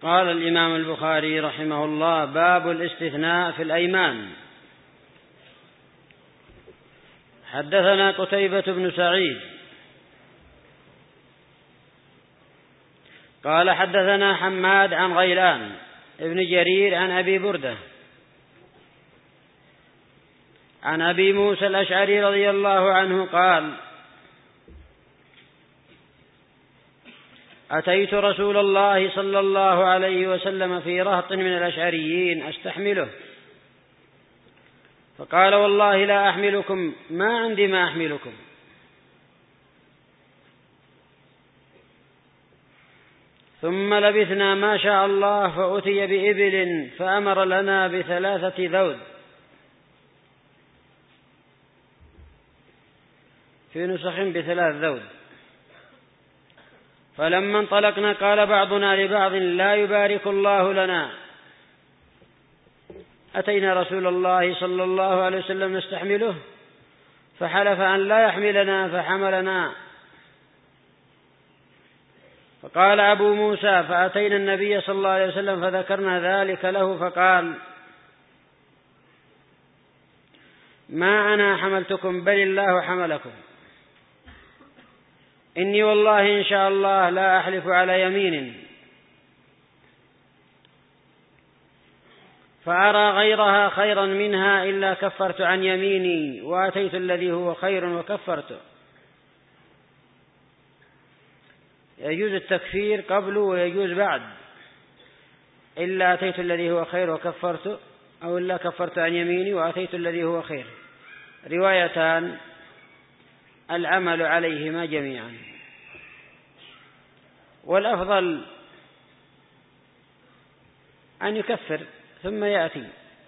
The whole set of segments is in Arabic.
قال الإمام البخاري رحمه الله: باب الاستثناء في الأيمان. حدثنا قتيبة بن سعيد قال حدثنا حماد عن غيلان ابن جرير عن أبي بردة عن أبي موسى الأشعري رضي الله عنه قال: أتيت رسول الله صلى الله عليه وسلم في رهط من الأشعريين أستحمله، فقال: والله لا أحملكم، ما عندي ما أحملكم. ثم لبثنا ما شاء الله فأتي بإبل فأمر لنا ب3 ذود، في نسخ ب3 ذود. فلما انطلقنا قال بعضنا لبعض: لا يبارك الله لنا. أتينا رسول الله صلى الله عليه وسلم نستحمله، فحلف أن لا يحملنا فحملنا. فقال أبو موسى: فأتينا النبي صلى الله عليه وسلم فذكرنا ذلك له، فقال: ما أنا حملتكم بل الله حملكم. إني والله إن شاء الله لا أحلف على يمين فأرى غيرها خيرا منها إلا كفرت عن يميني وأتيت الذي هو خير وكفرته. يجوز التكفير قبل ويجوز بعد، إلا أتيت الذي هو خير وكفرته، أو إلا كفرت عن يميني وأتيت الذي هو خير. روايتان العمل عليهما جميعا، والأفضل أن يكفر ثم يأتي،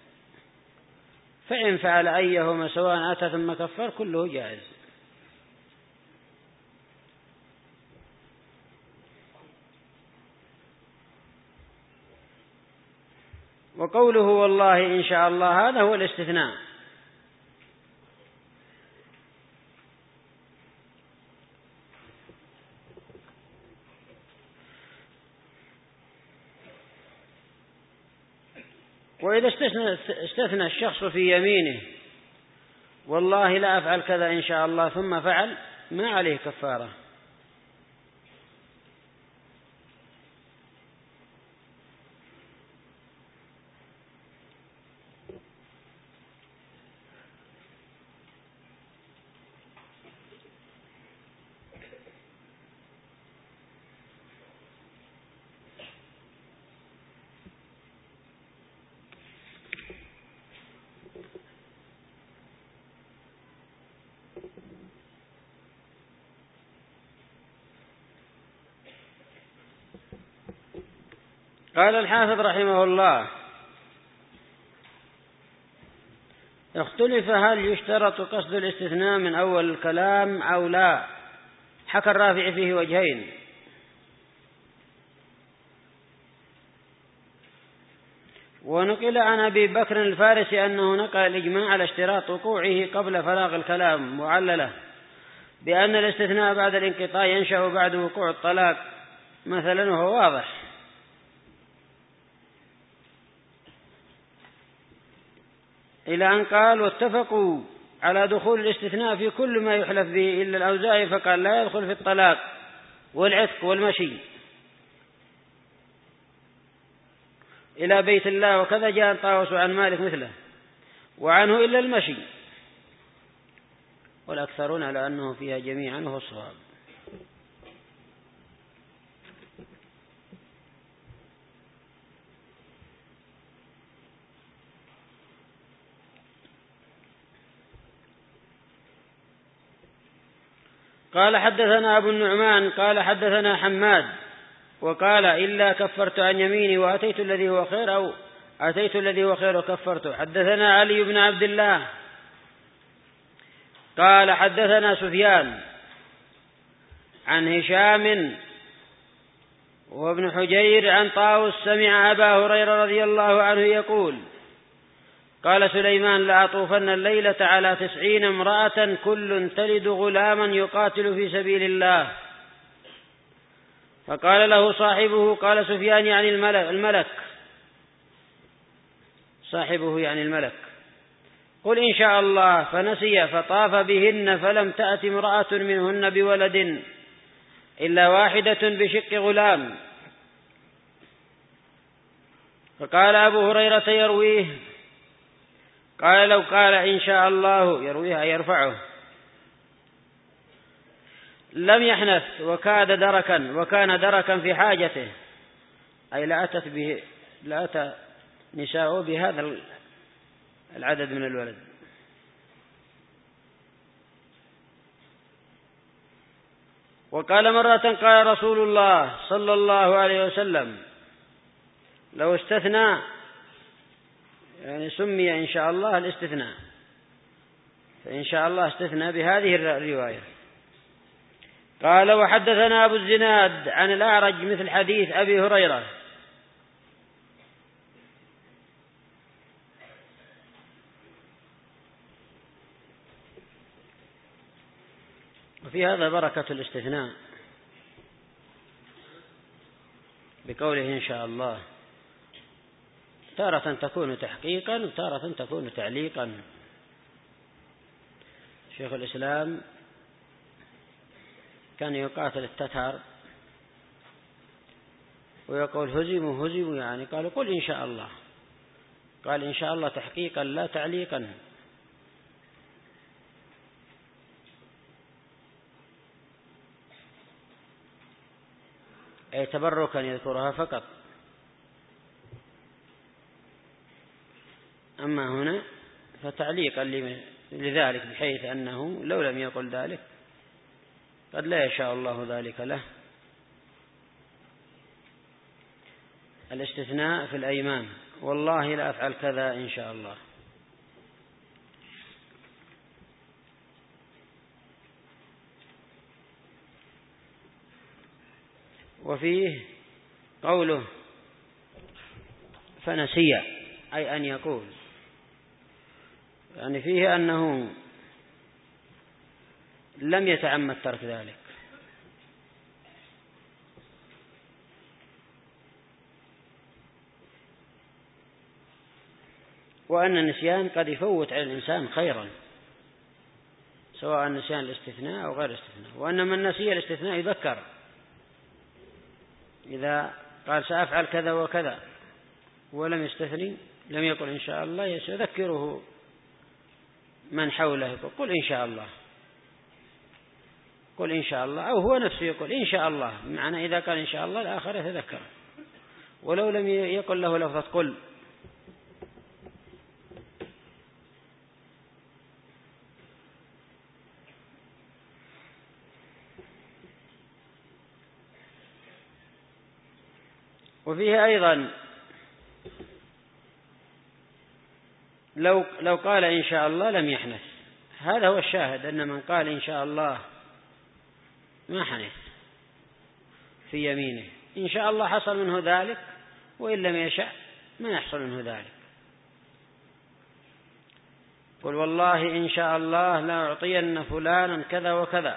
فإن فعل أيهما سواء أتى ثم كفر كله جائز. وقوله والله إن شاء الله هذا هو الاستثناء. وإذا استثنى الشخص في يمينه والله لا أفعل كذا إن شاء الله ثم فعل، ما عليه كفارة. قال الحافظ رحمه الله: اختلف هل يشترط قصد الاستثناء من أول الكلام أو لا. حكى الرافع فيه وجهين: ونقل عن أبي بكر الفارسي أنه نقل الإجماع على اشتراط وقوعه قبل فراغ الكلام، وعلله بأن الاستثناء بعد الانقطاع ينشأ بعد وقوع الطلاق مثلا، وهو واضح. إلى أن قال: واتفقوا على دخول الاستثناء في كل ما يحلف به إلا الأوزاعي، فقال: لا يدخل في الطلاق والعتق والمشي إلى بيت الله. وكذا جاء طاووس عن مالك مثله، وعنه إلا المشي، والأكثرون على أنه فيها جميعا وهو الصواب. قال حدثنا أبو النعمان قال حدثنا حماد وقال: إلا كفرت عن يميني وأتيت الذي هو خير، أو أتيت الذي هو خير وكفرته. حدثنا علي بن عبد الله قال حدثنا سفيان عن هشام وابن حجير عن طاووس سمع أبا هريرة رضي الله عنه يقول: قال سليمان: لأطوفن الليلة على 90 امرأة كل تلد غلاما يقاتل في سبيل الله، فقال له صاحبه، قال سفيان يعني الملك، صاحبه يعني الملك، قل إن شاء الله، فنسي فطاف بهن فلم تأت امرأة منهن بولد إلا واحدة بشق غلام. فقال أبو هريرة يرويه، قال لو قال إن شاء الله يرويه يرفعه لم يحنث وكان دركا في حاجته، أي لأتى نساءه بهذا العدد من الولد. وقال مرة قال رسول الله صلى الله عليه وسلم لو استثنى، يعني سمي إن شاء الله الاستثناء، فإن شاء الله استثنى بهذه الرواية. قال وحدثنا أبو الزناد عن الأعرج مثل حديث أبي هريرة. وفي هذا بركة الاستثناء بقوله إن شاء الله، تارة تكون تحقيقا وتارة تكون تعليقا. شيخ الإسلام كان يقاتل التتار ويقول هزموا يعني قالوا قل إن شاء الله، قال إن شاء الله تحقيقا لا تعليقا. أي تبركا يذكرها فقط. أما هنا فتعليقا لذلك، بحيث أنه لو لم يقل ذلك قد لا يشاء الله ذلك له. الاستثناء في الأيمان، والله لا أفعل كذا إن شاء الله. وفيه قوله فنسي، أي أن يقول، يعني فيه أنه لم يتعمد ترك ذلك، وأن النسيان قد يفوت على الإنسان خيرا، سواء نسيان الاستثناء أو غير الاستثناء. وأن من نسي الاستثناء يذكر، إذا قال سأفعل كذا وكذا ولم يستثني لم يقل إن شاء الله، يذكره من حوله يقول قل إن شاء الله، قل إن شاء الله، أو هو نفسه يقول إن شاء الله، بمعنى إذا قال إن شاء الله الآخر يتذكر ولو لم يقل له لفظة قل. وفيه أيضا لو قال إن شاء الله لم يحنث، هذا هو الشاهد، أن من قال إن شاء الله ما حنث في يمينه، إن شاء الله حصل منه ذلك، وإن لم يشاء ما يحصل منه ذلك. قل والله إن شاء الله لا أعطين فلانا كذا وكذا،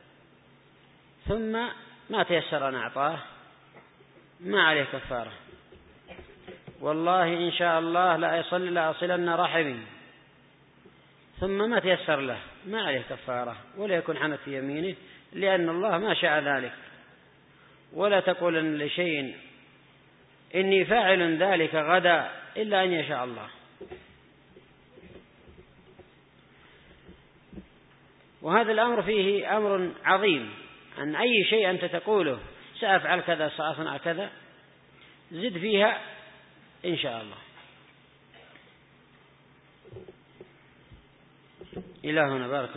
ثم ما تيسر أن أعطاه ما عليه كفارة. والله إن شاء الله لا أصلن رحمي، ثم ما تيسر له ما عليه كفارة، ولا يكون حنث في يمينه، لأن الله ما شاء ذلك. ولا تقولن لشيء إني فاعل ذلك غدا إلا أن يشاء الله. وهذا الأمر فيه أمر عظيم، أن أي شيء أنت تقوله سأفعل كذا سأصنع كذا، زد فيها إن شاء الله. إلهنا بارك